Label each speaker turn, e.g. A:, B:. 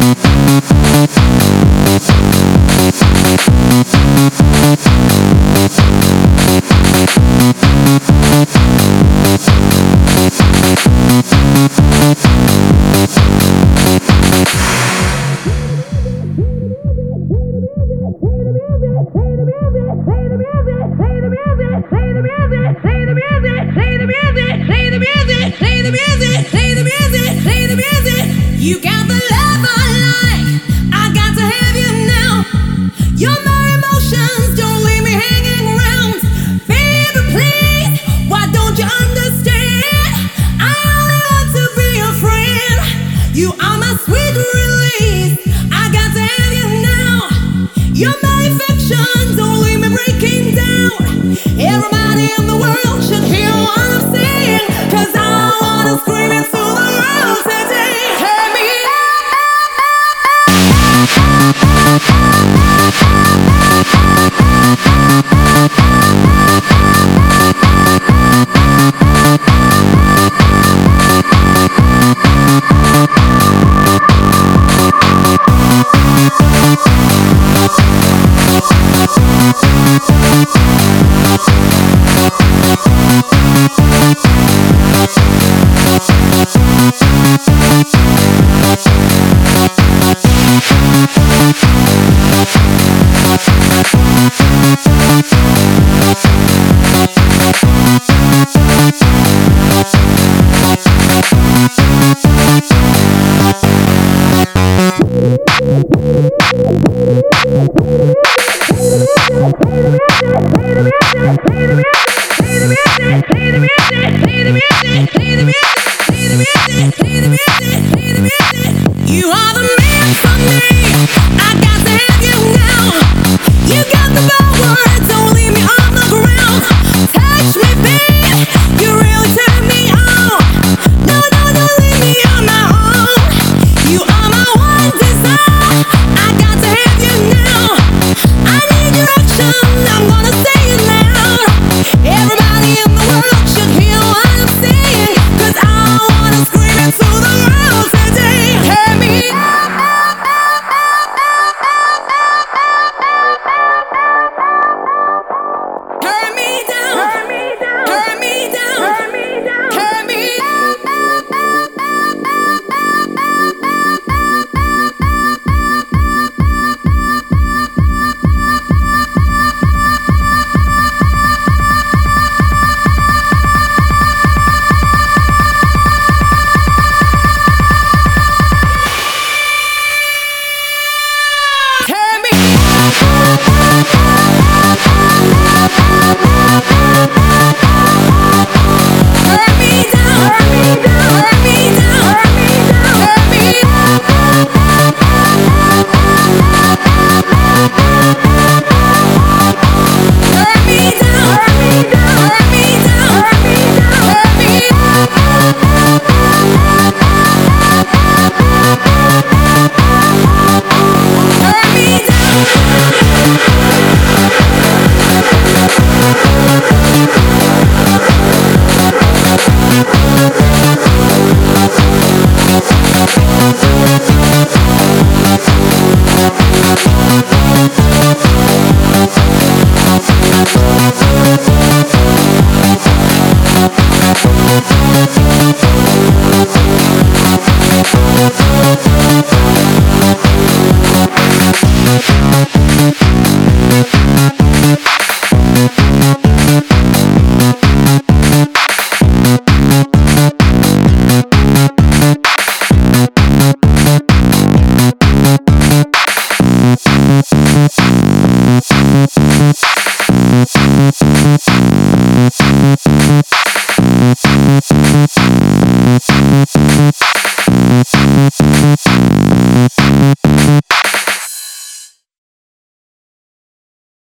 A: You got the love I like, I got to have you now. You're my emotions, don't leave me hanging around. Baby, please, why don't you understand? I only want to be your friend. You are my sweet release, I got to have you now. You're my affection, don't leave me breaking down. Everybody in the world should hear what I'm saying, 'cause I wanna scream it.